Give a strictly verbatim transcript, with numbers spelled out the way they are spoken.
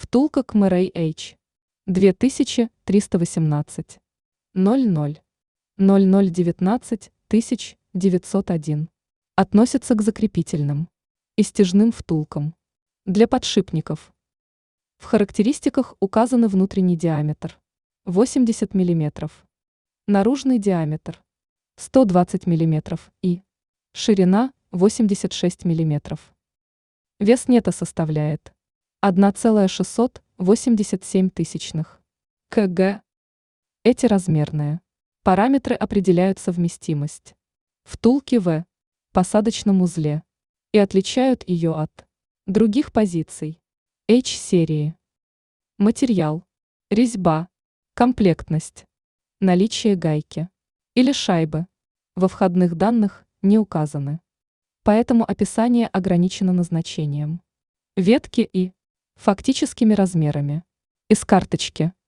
Втулка к эм эр эй эйч две тысячи триста восемнадцать ноль ноль ноль ноль девятнадцать тысяч девятьсот один. Относится к закрепительным и стяжным втулкам для подшипников. В характеристиках указаны внутренний диаметр восемьдесят миллиметров, наружный диаметр сто двадцать миллиметров и ширина восемьдесят шесть миллиметров. Вес нета составляет одна целая шестьсот восемьдесят семь тысячных кг. Эти размерные параметры определяют совместимость втулки в посадочном узле и отличают ее от других позиций H-серии. Материал, резьба, комплектность, наличие гайки или шайбы во входных данных не указаны. Поэтому описание ограничено назначением ветки и фактическими размерами из карточки.